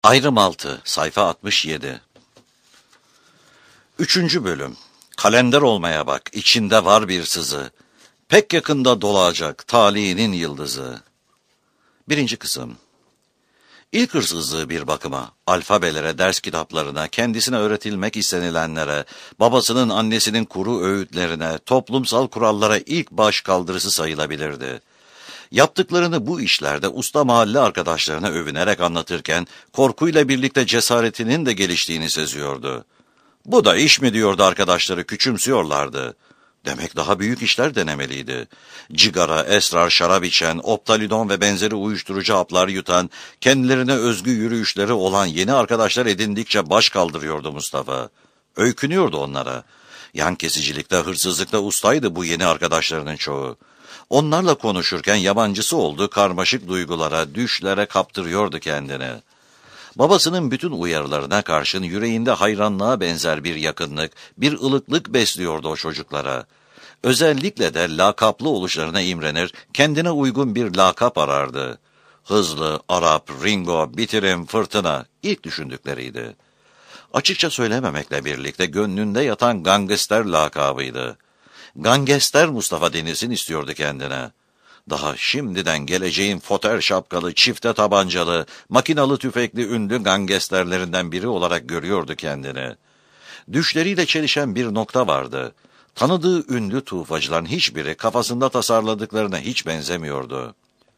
Ayrım 6, sayfa 67. 3. bölüm. Kalender olmaya bak, içinde var bir sızı. Pek yakında dolacak talihinin yıldızı. 1. kısım. İlk hırsızlığı bir bakıma, alfabelere, ders kitaplarına, kendisine öğretilmek istenilenlere, babasının annesinin kuru öğütlerine, toplumsal kurallara ilk baş kaldırısı sayılabilirdi. Yaptıklarını bu işlerde usta mahalle arkadaşlarına övünerek anlatırken, korkuyla birlikte cesaretinin de geliştiğini seziyordu. Bu da iş mi diyordu arkadaşları, küçümsüyorlardı. Demek daha büyük işler denemeliydi. Cigara, esrar, şarap içen, optalidon ve benzeri uyuşturucu haplar yutan, kendilerine özgü yürüyüşleri olan yeni arkadaşlar edindikçe baş kaldırıyordu Mustafa. Öykünüyordu onlara. Yan kesicilikte, hırsızlıkta ustaydı bu yeni arkadaşlarının çoğu. Onlarla konuşurken yabancısı olduğu karmaşık duygulara, düşlere kaptırıyordu kendini. Babasının bütün uyarılarına karşın yüreğinde hayranlığa benzer bir yakınlık, bir ılıklık besliyordu o çocuklara. Özellikle de lakaplı oluşlarına imrenir, kendine uygun bir lakap arardı. Hızlı, Arap, Ringo, Bitirim, Fırtına ilk düşündükleriydi. Açıkça söylememekle birlikte gönlünde yatan gangster lakabıydı. Gangster Mustafa denilsin istiyordu kendine. Daha şimdiden geleceğin foter şapkalı, çifte tabancalı, makinalı tüfekli ünlü gangsterlerinden biri olarak görüyordu kendini. Düşleriyle çelişen bir nokta vardı. Tanıdığı ünlü tufacıların hiçbiri kafasında tasarladıklarına hiç benzemiyordu.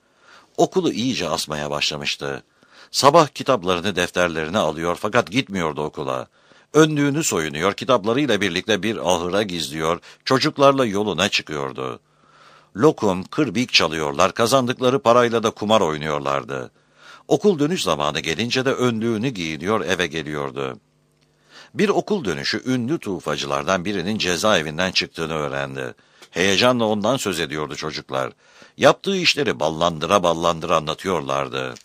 Okulu iyice asmaya başlamıştı. Sabah kitaplarını, defterlerini alıyor fakat gitmiyordu okula. Önlüğünü soyunuyor, kitaplarıyla birlikte bir ahıra gizliyor, çocuklarla yoluna çıkıyordu. Lokum, kırbik çalıyorlar, kazandıkları parayla da kumar oynuyorlardı. Okul dönüş zamanı gelince de önlüğünü giyiniyor, eve geliyordu. Bir okul dönüşü ünlü tufacılardan birinin cezaevinden çıktığını öğrendi. Heyecanla ondan söz ediyordu çocuklar. Yaptığı işleri ballandıra ballandıra anlatıyorlardı.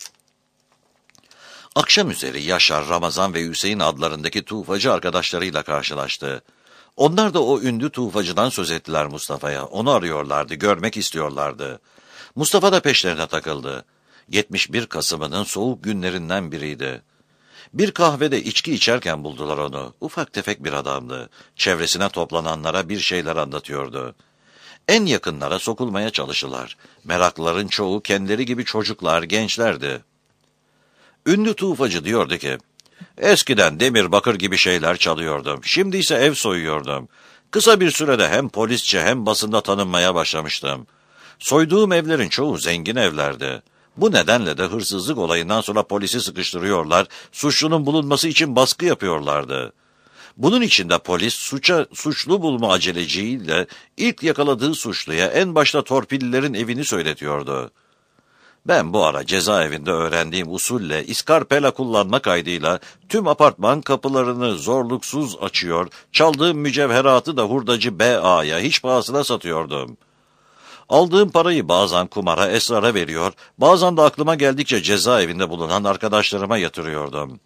Akşam üzeri Yaşar, Ramazan ve Hüseyin adlarındaki tufacı arkadaşlarıyla karşılaştı. Onlar da o ünlü tufacıdan söz ettiler Mustafa'ya. Onu arıyorlardı, görmek istiyorlardı. Mustafa da peşlerine takıldı. 71 Kasım'ının soğuk günlerinden biriydi. Bir kahvede içki içerken buldular onu. Ufak tefek bir adamdı. Çevresine toplananlara bir şeyler anlatıyordu. En yakınlara sokulmaya çalıştılar. Meraklıların çoğu kendileri gibi çocuklar, gençlerdi. Ünlü tufacı diyordu ki, "Eskiden demir bakır gibi şeyler çalıyordum. Şimdi ise ev soyuyordum. Kısa bir sürede hem polisçe hem basında tanınmaya başlamıştım. Soyduğum evlerin çoğu zengin evlerdi. Bu nedenle de hırsızlık olayından sonra polisi sıkıştırıyorlar, suçlunun bulunması için baskı yapıyorlardı. Bunun için de polis suçlu bulma aceleciyle ilk yakaladığı suçluya en başta torpillilerin evini söyletiyordu. Ben bu ara cezaevinde öğrendiğim usulle iskarpela kullanma kaydıyla tüm apartman kapılarını zorluksuz açıyor, çaldığım mücevheratı da hurdacı B.A.'ya hiç pahasına satıyordum. Aldığım parayı bazen kumara, esrara veriyor, bazen de aklıma geldikçe cezaevinde bulunan arkadaşlarıma yatırıyordum.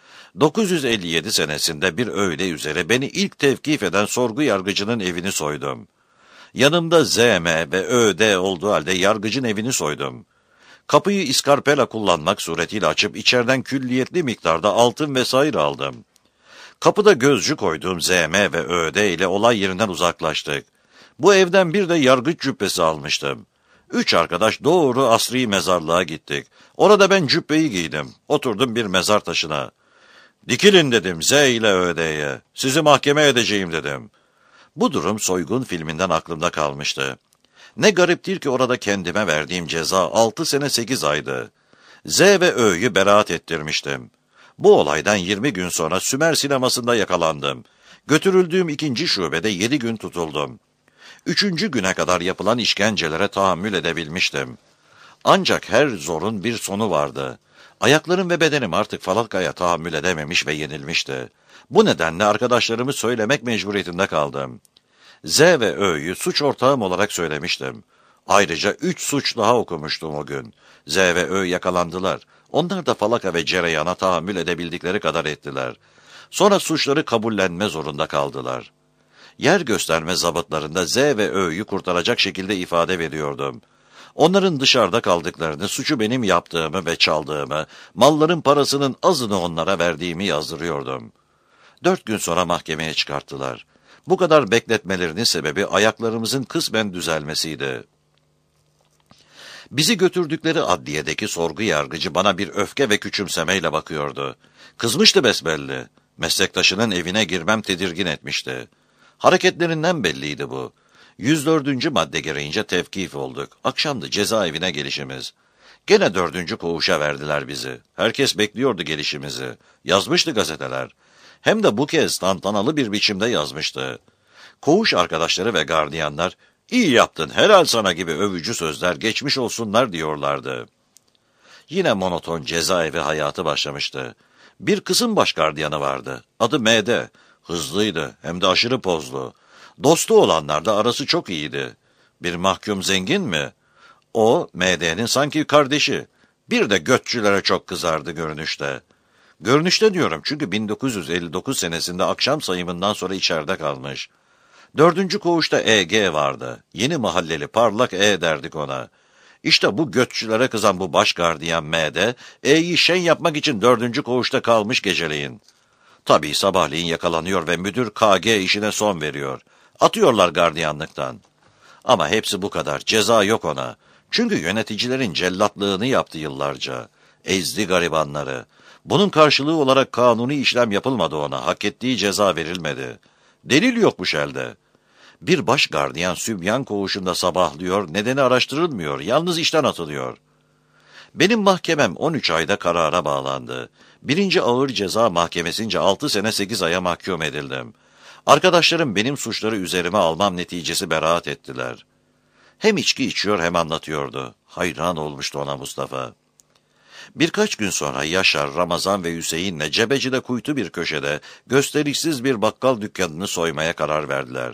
957 senesinde bir öğle üzere beni ilk tevkif eden sorgu yargıcının evini soydum. Yanımda Z.M. ve Ö.D. olduğu halde yargıcın evini soydum. Kapıyı iskarpela kullanmak suretiyle açıp içeriden külliyetli miktarda altın vesaire aldım. Kapıda gözcü koyduğum Z.M. ve Ö.D. ile olay yerinden uzaklaştık. Bu evden bir de yargıç cübbesi almıştım. 3 arkadaş doğru asri mezarlığa gittik. Orada ben cübbeyi giydim. Oturdum bir mezar taşına. "Dikilin," dedim Z ile Ö.D.'ye. "Sizi mahkeme edeceğim," dedim. Bu durum soygun filminden aklımda kalmıştı. Ne gariptir ki orada kendime verdiğim ceza 6 sene 8 aydı. Z ve Ö'yü beraat ettirmiştim. Bu olaydan 20 gün sonra Sümer sinemasında yakalandım. Götürüldüğüm 2. şubede 7 gün tutuldum. 3. güne kadar yapılan işkencelere tahammül edebilmiştim. Ancak her zorun bir sonu vardı. Ayaklarım ve bedenim artık falakaya tahammül edememiş ve yenilmişti. Bu nedenle arkadaşlarımı söylemek mecburiyetinde kaldım. Z ve Ö'yü suç ortağım olarak söylemiştim. Ayrıca 3 suç daha okumuştum o gün. Z ve Ö yakalandılar. Onlar da falaka ve cereyana tahammül edebildikleri kadar ettiler. Sonra suçları kabullenme zorunda kaldılar. Yer gösterme zabıtlarında Z ve Ö'yü kurtaracak şekilde ifade veriyordum. Onların dışarıda kaldıklarını, suçu benim yaptığımı ve çaldığımı, malların parasının azını onlara verdiğimi yazdırıyordum. 4 gün sonra mahkemeye çıkarttılar. Bu kadar bekletmelerinin sebebi ayaklarımızın kısmen düzelmesiydi. Bizi götürdükleri adliyedeki sorgu yargıcı bana bir öfke ve küçümsemeyle bakıyordu. Kızmıştı besbelli. Meslektaşının evine girmem tedirgin etmişti. Hareketlerinden belliydi bu. 104. madde gereğince tevkif olduk. Akşamdı cezaevine gelişimiz. Gene 4. koğuşa verdiler bizi. Herkes bekliyordu gelişimizi. Yazmıştı gazeteler. Hem de bu kez tantanalı bir biçimde yazmıştı. Koğuş arkadaşları ve gardiyanlar, "İyi yaptın, helal sana" gibi övücü sözler, geçmiş olsunlar diyorlardı. Yine monoton cezaevi hayatı başlamıştı. Bir kızın baş gardiyanı vardı. Adı M.D. Hızlıydı, hem de aşırı pozlu. Dostu olanlarda arası çok iyiydi. Bir mahkum zengin mi? O, M.D.'nin sanki kardeşi. Bir de götçülere çok kızardı görünüşte. Görünüşte diyorum, çünkü 1959 senesinde akşam sayımından sonra içeride kalmış. 4. koğuşta E.G. vardı. Yeni mahalleli parlak E derdik ona. İşte bu götçülere kızan bu baş gardiyan M.D. E'yi şen yapmak için 4. koğuşta kalmış geceleyin. Tabii sabahleyin yakalanıyor ve müdür KG işine son veriyor. Atıyorlar gardiyanlıktan. Ama hepsi bu kadar. Ceza yok ona. Çünkü yöneticilerin cellatlığını yaptı yıllarca. Ezdi garibanları. Bunun karşılığı olarak kanuni işlem yapılmadı ona. Hak ettiği ceza verilmedi. Delil yokmuş elde. Bir baş gardiyan sübyan koğuşunda sabahlıyor, nedeni araştırılmıyor, yalnız işten atılıyor. Benim mahkemem 13 ayda karara bağlandı. 1. Ağır Ceza Mahkemesince 6 sene 8 aya mahkum edildim. Arkadaşlarım benim suçları üzerime almam neticesi beraat ettiler. Hem içki içiyor hem anlatıyordu. Hayran olmuştu ona Mustafa. Birkaç gün sonra Yaşar, Ramazan ve Hüseyin'le Cebeci'de kuytu bir köşede gösterişsiz bir bakkal dükkanını soymaya karar verdiler.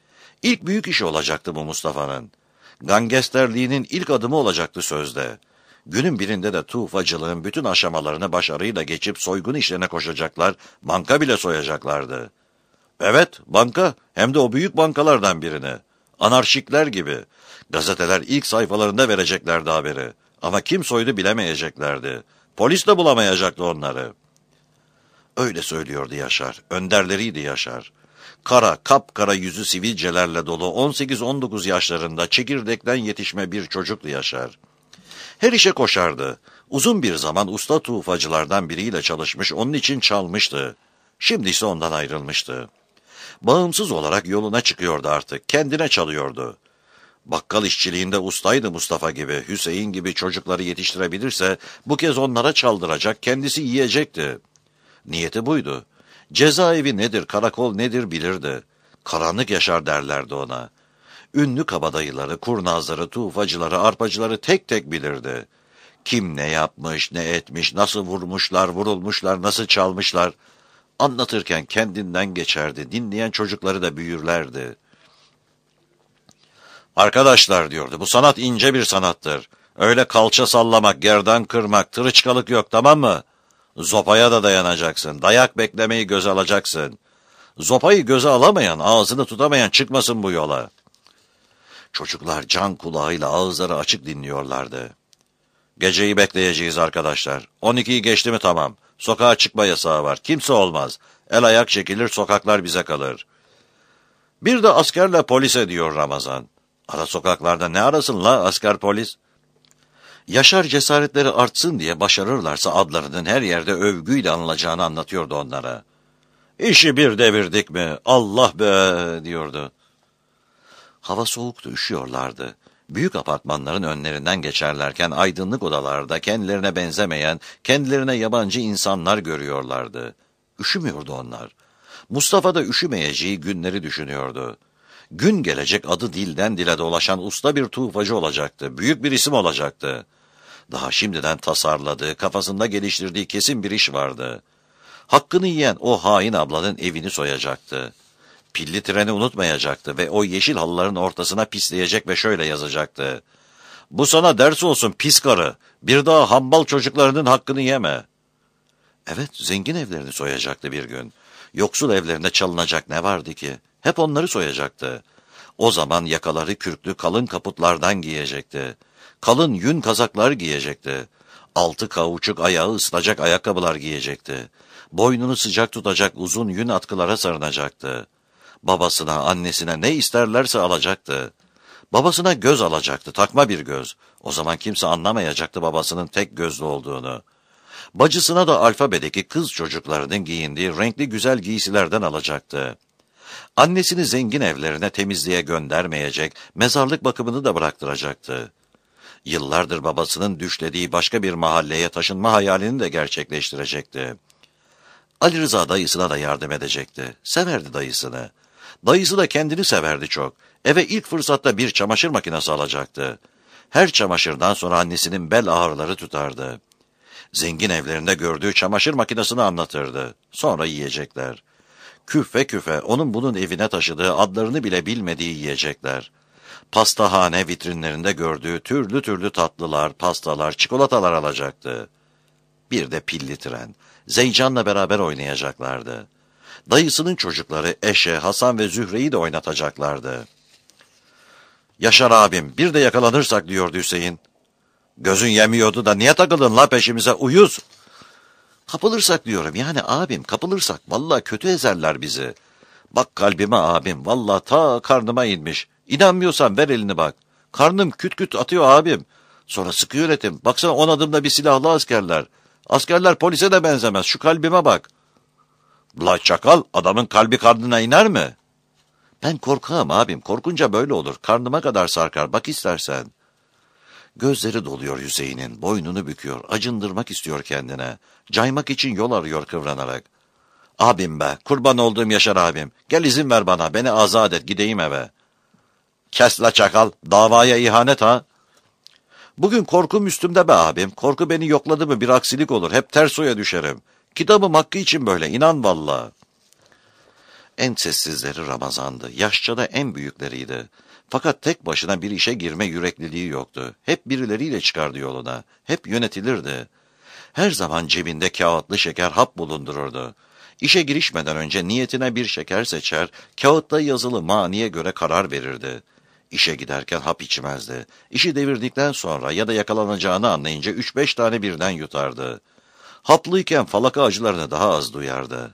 İlk büyük işi olacaktı bu Mustafa'nın. Gangsterliğinin ilk adımı olacaktı sözde. Günün birinde de tufacılığın bütün aşamalarını başarıyla geçip soygun işlerine koşacaklar, banka bile soyacaklardı. Evet, banka, hem de o büyük bankalardan birini. Anarşikler gibi. Gazeteler ilk sayfalarında vereceklerdi haberi. Ama kim soydu bilemeyeceklerdi. Polis de bulamayacaktı onları. Öyle söylüyordu Yaşar. Önderleriydi Yaşar. Kara, kapkara yüzü sivilcelerle dolu 18-19 yaşlarında çekirdekten yetişme bir çocuktu Yaşar. Her işe koşardı. Uzun bir zaman usta tufacılardan biriyle çalışmış, onun için çalmıştı. Şimdi ise ondan ayrılmıştı. Bağımsız olarak yoluna çıkıyordu artık, kendine çalıyordu. Bakkal işçiliğinde ustaydı Mustafa gibi, Hüseyin gibi çocukları yetiştirebilirse bu kez onlara çaldıracak, kendisi yiyecekti. Niyeti buydu. Cezaevi nedir, karakol nedir bilirdi. Karanlık yaşar derlerdi ona. Ünlü kabadayıları, kurnazları, tufacıları, arpacıları tek tek bilirdi. Kim ne yapmış, ne etmiş, nasıl vurmuşlar, vurulmuşlar, nasıl çalmışlar. Anlatırken kendinden geçerdi, dinleyen çocukları da büyürlerdi. Arkadaşlar diyordu, bu sanat ince bir sanattır. Öyle kalça sallamak, gerdan kırmak, tırıçkalık yok, tamam mı? Zopaya da dayanacaksın, dayak beklemeyi göze alacaksın. Zopayı göze alamayan, ağzını tutamayan çıkmasın bu yola. Çocuklar can kulağıyla ağızları açık dinliyorlardı. Geceyi bekleyeceğiz arkadaşlar. 12'yi geçti mi tamam. Sokağa çıkma yasağı var. Kimse olmaz. El ayak çekilir, sokaklar bize kalır. Bir de askerle polise diyor Ramazan. Ara sokaklarda ne arasın la asker polis? Yaşar cesaretleri artsın diye başarırlarsa adlarının her yerde övgüyle anılacağını anlatıyordu onlara. İşi bir devirdik mi? Allah be diyordu. Hava soğuktu, üşüyorlardı. Büyük apartmanların önlerinden geçerlerken aydınlık odalarda kendilerine benzemeyen, kendilerine yabancı insanlar görüyorlardı. Üşümüyordu onlar. Mustafa da üşümeyeceği günleri düşünüyordu. Gün gelecek adı dilden dile dolaşan usta bir tufacı olacaktı, büyük bir isim olacaktı. Daha şimdiden tasarladığı, kafasında geliştirdiği kesin bir iş vardı. Hakkını yiyen o hain ablanın evini soyacaktı. Pilli treni unutmayacaktı ve o yeşil halıların ortasına pisleyecek ve şöyle yazacaktı. Bu sana ders olsun pis karı, bir daha hambal çocuklarının hakkını yeme. Evet, zengin evlerini soyacaktı bir gün. Yoksul evlerinde çalınacak ne vardı ki? Hep onları soyacaktı. O zaman yakaları kürklü kalın kaputlardan giyecekti. Kalın yün kazaklar giyecekti. Altı kauçuk ayağı ısıtacak ayakkabılar giyecekti. Boynunu sıcak tutacak uzun yün atkılara sarınacaktı. Babasına, annesine ne isterlerse alacaktı. Babasına göz alacaktı, takma bir göz. O zaman kimse anlamayacaktı babasının tek gözlü olduğunu. Bacısına da alfabedeki kız çocuklarının giyindiği renkli güzel giysilerden alacaktı. Annesini zengin evlerine temizliğe göndermeyecek, mezarlık bakımını da bıraktıracaktı. Yıllardır babasının düşlediği başka bir mahalleye taşınma hayalini de gerçekleştirecekti. Ali Rıza dayısına da yardım edecekti. Severdi dayısını. Dayısı da kendini severdi çok. Eve ilk fırsatta bir çamaşır makinesi alacaktı. Her çamaşırdan sonra annesinin bel ağrıları tutardı. Zengin evlerinde gördüğü çamaşır makinesini anlatırdı. Sonra yiyecekler. Küfe küfe onun bunun evine taşıdığı adlarını bile bilmediği yiyecekler. Pastahane vitrinlerinde gördüğü türlü türlü tatlılar, pastalar, çikolatalar alacaktı. Bir de pilli tren. Zeycan'la beraber oynayacaklardı. Dayısının çocukları Eşe, Hasan ve Zühre'yi de oynatacaklardı. Yaşar abim, bir de yakalanırsak diyordu Hüseyin. Gözün yemiyordu da niye takıldın la peşimize uyuz? Kapılırsak diyorum yani abim, kapılırsak vallahi kötü ezerler bizi. Bak kalbime abim, vallahi ta karnıma inmiş. İnanmıyorsan ver elini bak. Karnım küt küt atıyor abim. Sonra sıkı yönetim. Baksana 10 adımda bir silahlı askerler. Askerler polise de benzemez. Şu kalbime bak. La çakal, adamın kalbi karnına iner mi? Ben korkağım abim. Korkunca böyle olur. Karnıma kadar sarkar. Bak istersen. Gözleri doluyor Hüseyin'in. Boynunu büküyor. Acındırmak istiyor kendine. Caymak için yol arıyor kıvranarak. Abim be, kurban olduğum Yaşar abim. Gel izin ver bana, beni azat et, gideyim eve. Kes la çakal, davaya ihanet ha. Bugün korkum üstümde be abim. Korku beni yokladı mı bir aksilik olur. Hep ters oya düşerim. Kitabım hakkı için böyle, inan valla. En sessizleri Ramazan'dı. Yaşça da en büyükleriydi. Fakat tek başına bir işe girme yürekliliği yoktu. Hep birileriyle çıkardı yoluna. Hep yönetilirdi. Her zaman cebinde kağıtlı şeker hap bulundururdu. İşe girişmeden önce niyetine bir şeker seçer, kağıtta yazılı maniye göre karar verirdi. İşe giderken hap içmezdi. İşi devirdikten sonra ya da yakalanacağını anlayınca 3-5 tane birden yutardı. Haplıyken falaka acılarını daha az duyardı.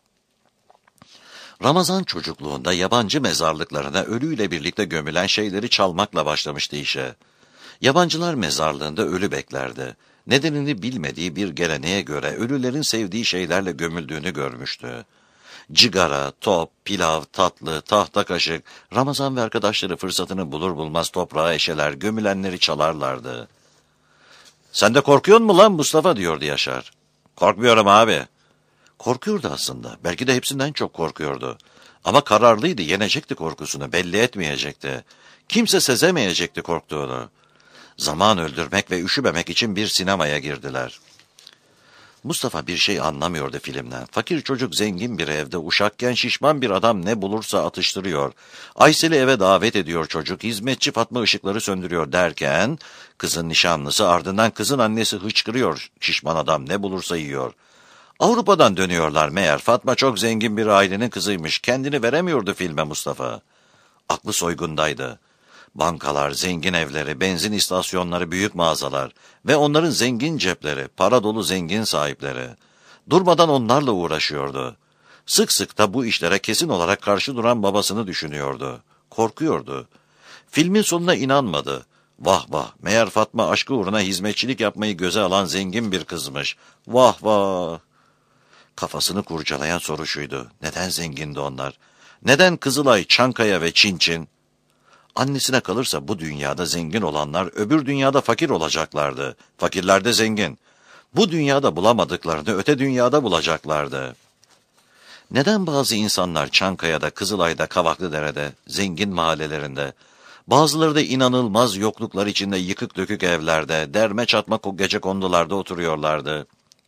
Ramazan çocukluğunda yabancı mezarlıklarına ölüyle birlikte gömülen şeyleri çalmakla başlamıştı işe. Yabancılar mezarlığında ölü beklerdi. Nedenini bilmediği bir geleneğe göre ölülerin sevdiği şeylerle gömüldüğünü görmüştü. Cigara, top, pilav, tatlı, tahta kaşık, Ramazan ve arkadaşları fırsatını bulur bulmaz toprağa eşeler, gömülenleri çalarlardı. ''Sen de korkuyor musun lan Mustafa?'' diyordu Yaşar. ''Korkmuyorum abi.'' Korkuyordu aslında. Belki de hepsinden çok korkuyordu. Ama kararlıydı, yenecekti korkusunu, belli etmeyecekti. Kimse sezemeyecekti korktuğunu. Zaman öldürmek ve üşümemek için bir sinemaya girdiler. Mustafa bir şey anlamıyordu filmden. Fakir çocuk zengin bir evde uşakken şişman bir adam ne bulursa atıştırıyor. Aysel'i eve davet ediyor çocuk. Hizmetçi Fatma ışıkları söndürüyor derken kızın nişanlısı ardından kızın annesi hıçkırıyor. Şişman adam ne bulursa yiyor. Avrupa'dan dönüyorlar meğer. Fatma çok zengin bir ailenin kızıymış. Kendini veremiyordu filme Mustafa. Aklı soygundaydı. Bankalar, zengin evleri, benzin istasyonları, büyük mağazalar ve onların zengin cepleri, para dolu zengin sahipleri. Durmadan onlarla uğraşıyordu. Sık sık da bu işlere kesin olarak karşı duran babasını düşünüyordu. Korkuyordu. Filmin sonuna inanmadı. Vah vah, meğer Fatma aşkı uğruna hizmetçilik yapmayı göze alan zengin bir kızmış. Vah vah. Kafasını kurcalayan soru şuydu. Neden zengindi onlar? Neden Kızılay, Çankaya ve Çinçin? Annesine kalırsa bu dünyada zengin olanlar öbür dünyada fakir olacaklardı. Fakirler de zengin. Bu dünyada bulamadıklarını öte dünyada bulacaklardı. Neden bazı insanlar Çankaya'da, Kızılay'da, Kavaklıdere'de, zengin mahallelerinde, bazıları da inanılmaz yokluklar içinde yıkık dökük evlerde, derme çatma gecekondularda oturuyorlardı?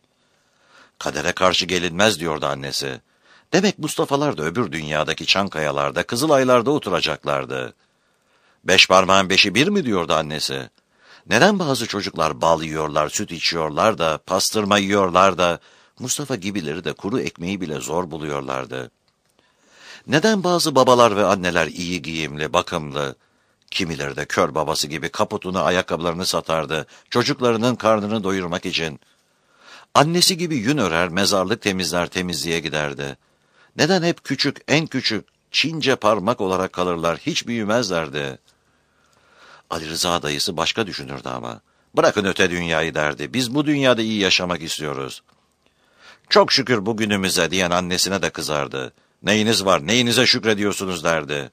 Kadere karşı gelinmez diyordu annesi. Demek Mustafa'lar da öbür dünyadaki Çankayalarda, Kızılay'larda oturacaklardı. 5 parmağın 5'i bir mi diyordu annesi? Neden bazı çocuklar bal yiyorlar, süt içiyorlar da, pastırma yiyorlar da, Mustafa gibileri de kuru ekmeği bile zor buluyorlardı? Neden bazı babalar ve anneler iyi giyimli, bakımlı, Kimileri de kör babası gibi kaputunu, ayakkabılarını satardı, çocuklarının karnını doyurmak için. Annesi gibi yün örer, mezarlık temizler, temizliğe giderdi. Neden hep küçük, en küçük, Çince parmak olarak kalırlar, hiç büyümezlerdi. Ali Rıza dayısı başka düşünürdü ama. Bırakın öte dünyayı derdi, biz bu dünyada iyi yaşamak istiyoruz. Çok şükür bugünümüze diyen annesine de kızardı. Neyiniz var, neyinize şükrediyorsunuz derdi.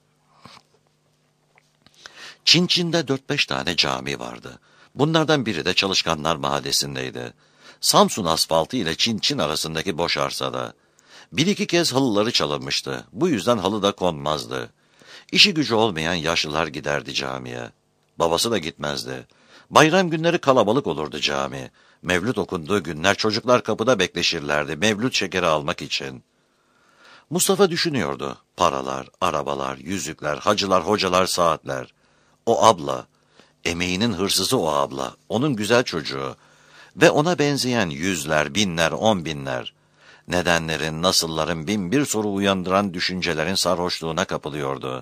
Çinçin'de 4-5 tane cami vardı. Bunlardan biri de Çalışkanlar Mahallesi'ndeydi. Samsun asfaltı ile Çinçin arasındaki boş arsada. Bir iki kez halıları çalınmıştı. Bu yüzden halı da konmazdı. İşi gücü olmayan yaşlılar giderdi camiye. Babası da gitmezdi. Bayram günleri kalabalık olurdu cami. Mevlüt okunduğu günler çocuklar kapıda bekleşirlerdi mevlüt şekeri almak için. Mustafa düşünüyordu. Paralar, arabalar, yüzükler, hacılar, hocalar, saatler. O abla, emeğinin hırsızı o abla, onun güzel çocuğu ve ona benzeyen yüzler, binler, 10 binler. Nedenlerin, nasılların bin bir soru uyandıran düşüncelerin sarhoşluğuna kapılıyordu.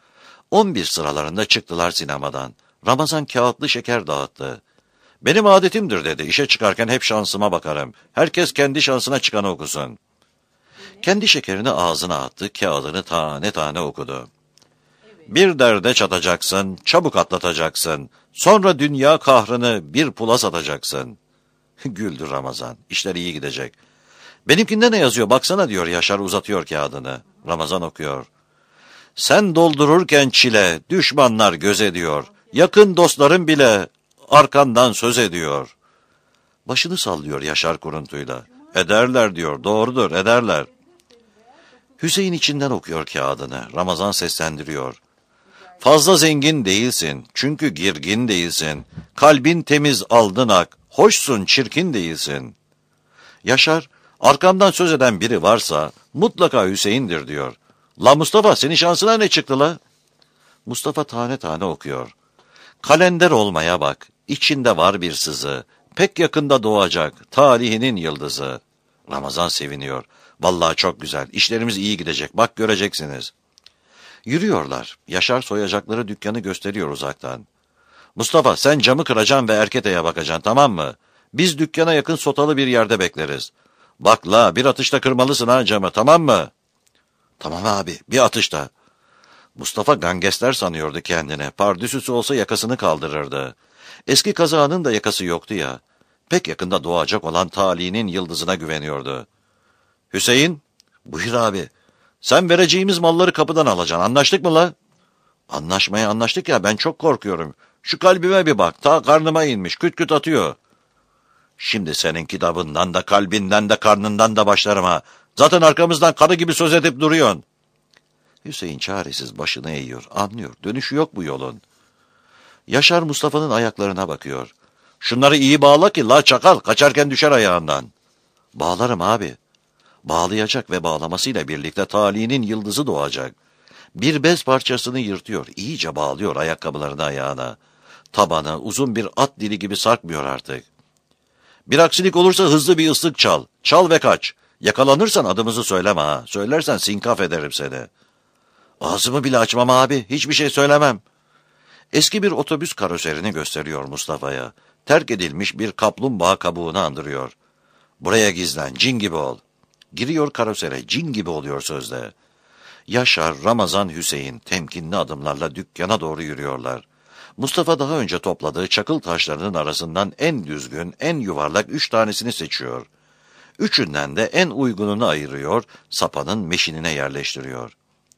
11 sıralarında çıktılar sinemadan. Ramazan kağıtlı şeker dağıttı. Benim adetimdir dedi, işe çıkarken hep şansıma bakarım. Herkes kendi şansına çıkanı okusun. Kendi şekerini ağzına attı, kağıdını tane tane okudu. Bir derde çatacaksın, çabuk atlatacaksın. Sonra dünya kahrını bir pula satacaksın. Güldü Ramazan, işler iyi gidecek. Benimkinde ne yazıyor baksana diyor Yaşar uzatıyor kağıdını. Ramazan okuyor. Sen doldururken çile, düşmanlar göz ediyor. Yakın dostların bile arkandan söz ediyor. Başını sallıyor Yaşar kuruntuyla. Ederler diyor, doğrudur ederler. Hüseyin içinden okuyor kağıdını. Ramazan seslendiriyor. Fazla zengin değilsin, çünkü girgin değilsin. Kalbin temiz aldın ak, hoşsun çirkin değilsin. Yaşar, arkamdan söz eden biri varsa mutlaka Hüseyin'dir diyor. La Mustafa senin şansına ne çıktı la? Mustafa tane tane okuyor. Kalender olmaya bak, içinde var bir sızı. Pek yakında doğacak, tarihinin yıldızı. Ramazan seviniyor. Vallahi çok güzel, işlerimiz iyi gidecek, bak göreceksiniz. Yürüyorlar. Yaşar soyacakları dükkanı gösteriyor uzaktan. Mustafa sen camı kıracaksın ve erketeye bakacaksın tamam mı? Biz dükkana yakın sotalı bir yerde bekleriz. Bak la bir atışta kırmalısın ha camı tamam mı? Tamam abi bir atışta. Mustafa gangster sanıyordu kendine. Pardüsüsü olsa yakasını kaldırırdı. Eski kazağının da yakası yoktu ya. Pek yakında doğacak olan talihinin yıldızına güveniyordu. Hüseyin, buyur abi. Sen vereceğimiz malları kapıdan alacaksın. Anlaştık mı la? Anlaşmaya anlaştık ya ben çok korkuyorum. Şu kalbime bir bak. Ta karnıma inmiş. Küt küt atıyor. Şimdi senin kitabından da kalbinden de karnından da başlarım ha. Zaten arkamızdan karı gibi söz edip duruyorsun. Hüseyin çaresiz başını eğiyor. Anlıyor. Dönüşü yok bu yolun. Yaşar Mustafa'nın ayaklarına bakıyor. Şunları iyi bağla ki la çakal kaçarken düşer ayağından. Bağlarım abi. Bağlayacak ve bağlamasıyla birlikte talihinin yıldızı doğacak. Bir bez parçasını yırtıyor, iyice bağlıyor ayakkabılarını ayağına. Tabanı uzun bir at dili gibi sarkmıyor artık. Bir aksilik olursa hızlı bir ıslık çal. Çal ve kaç. Yakalanırsan adımızı söyleme ha. Söylersen sinkaf ederim seni. Ağzımı bile açmam abi, hiçbir şey söylemem. Eski bir otobüs karoserini gösteriyor Mustafa'ya. Terk edilmiş bir kaplumbağa kabuğunu andırıyor. Buraya gizlen, cin gibi ol. Giriyor karosere, cin gibi oluyor sözde. Yaşar, Ramazan, Hüseyin temkinli adımlarla dükkana doğru yürüyorlar. Mustafa daha önce topladığı çakıl taşlarının arasından en düzgün, en yuvarlak 3 tanesini seçiyor. Üçünden de en uygununu ayırıyor, sapanın meşinine yerleştiriyor.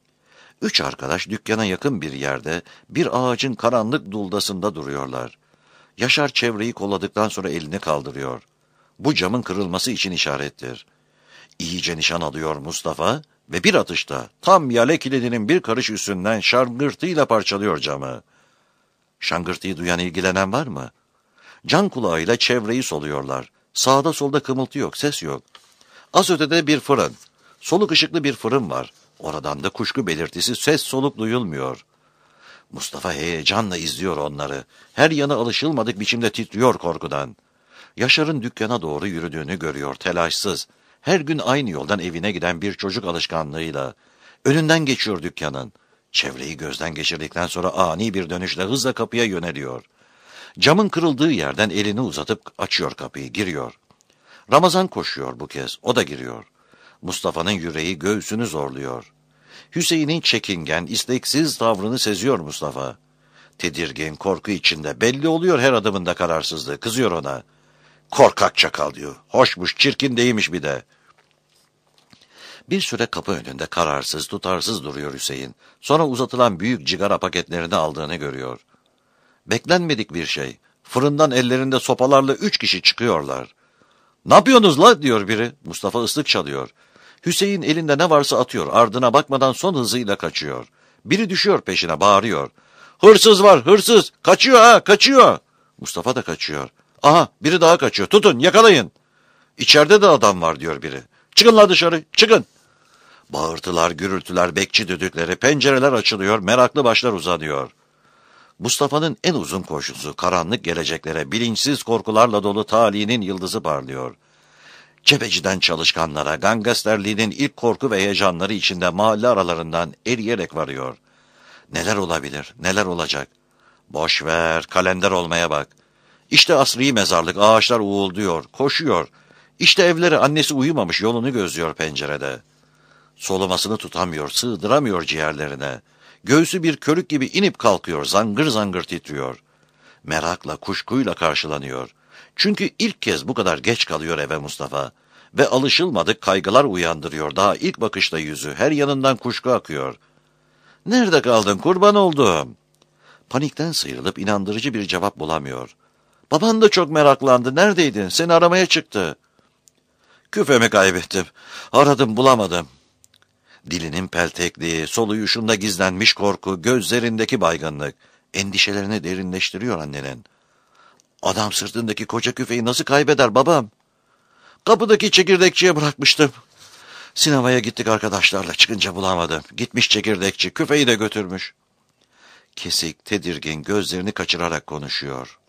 3 arkadaş dükkana yakın bir yerde bir ağacın karanlık duldasında duruyorlar. Yaşar çevreyi kolladıktan sonra elini kaldırıyor. Bu camın kırılması için işarettir. İyice nişan alıyor Mustafa ve bir atışta tam yale kilidinin bir karış üstünden şangırtıyla parçalıyor camı. Şangırtıyı duyan ilgilenen var mı? Can kulağıyla çevreyi soluyorlar. Sağda solda kımıltı yok, ses yok. Az ötede bir fırın. Soluk ışıklı bir fırın var. Oradan da kuşku belirtisi ses soluk duyulmuyor. Mustafa heyecanla izliyor onları. Her yanı alışılmadık biçimde titriyor korkudan. Yaşar'ın dükkana doğru yürüdüğünü görüyor telaşsız. Her gün aynı yoldan evine giden bir çocuk alışkanlığıyla. Önünden geçiyor dükkanın. Çevreyi gözden geçirdikten sonra ani bir dönüşle hızla kapıya yöneliyor. Camın kırıldığı yerden elini uzatıp açıyor kapıyı, giriyor. Ramazan koşuyor bu kez, o da giriyor. Mustafa'nın yüreği göğsünü zorluyor. Hüseyin'in çekingen, isteksiz tavrını seziyor Mustafa. Tedirgin, korku içinde, belli oluyor her adımında kararsızlığı, kızıyor ona. Korkak çakal diyor, hoşmuş, çirkin değilmiş bir de. Bir süre kapı önünde kararsız, tutarsız duruyor Hüseyin. Sonra uzatılan büyük cigara paketlerini aldığını görüyor. Beklenmedik bir şey. Fırından ellerinde sopalarla 3 kişi çıkıyorlar. "Ne yapıyorsunuz la?" diyor biri. Mustafa ıslık çalıyor. Hüseyin elinde ne varsa atıyor. Ardına bakmadan son hızıyla kaçıyor. Biri düşüyor peşine, bağırıyor. "Hırsız var, hırsız! Kaçıyor ha, kaçıyor!" Mustafa da kaçıyor. "Aha, biri daha kaçıyor. Tutun, yakalayın!" "İçeride de adam var," diyor biri. "Çıkın la dışarı, çıkın!" Bağırtılar, gürültüler, bekçi düdükleri, pencereler açılıyor, meraklı başlar uzanıyor. Mustafa'nın en uzun koşusu, karanlık geleceklere, bilinçsiz korkularla dolu talihinin yıldızı parlıyor. Cebeciden çalışkanlara, gangsterliğinin ilk korku ve heyecanları içinde mahalle aralarından eriyerek varıyor. Neler olabilir, neler olacak? Boş ver, kalender olmaya bak. İşte asri mezarlık, ağaçlar uğulduyor, koşuyor. İşte evleri, annesi uyumamış, yolunu gözlüyor pencerede. Solumasını tutamıyor, sığdıramıyor ciğerlerine. Göğsü bir körük gibi inip kalkıyor, zangır zangır titriyor. Merakla, kuşkuyla karşılanıyor. Çünkü ilk kez bu kadar geç kalıyor eve Mustafa. Ve alışılmadık kaygılar uyandırıyor daha ilk bakışta yüzü. Her yanından kuşku akıyor. "Nerede kaldın, kurban olduğum?" Panikten sıyrılıp inandırıcı bir cevap bulamıyor. "Baban da çok meraklandı. Neredeydin? Seni aramaya çıktı." "Küfemi kaybettim. Aradım, bulamadım." Dilinin peltekliği, soluyuşunda gizlenmiş korku, gözlerindeki baygınlık, endişelerini derinleştiriyor annenin. "Adam sırtındaki koca küfeyi nasıl kaybeder babam?" "Kapıdaki çekirdekçiye bırakmıştım. Sinemaya gittik arkadaşlarla, çıkınca bulamadım. Gitmiş çekirdekçi, küfeyi de götürmüş." Kesik, tedirgin, gözlerini kaçırarak konuşuyor.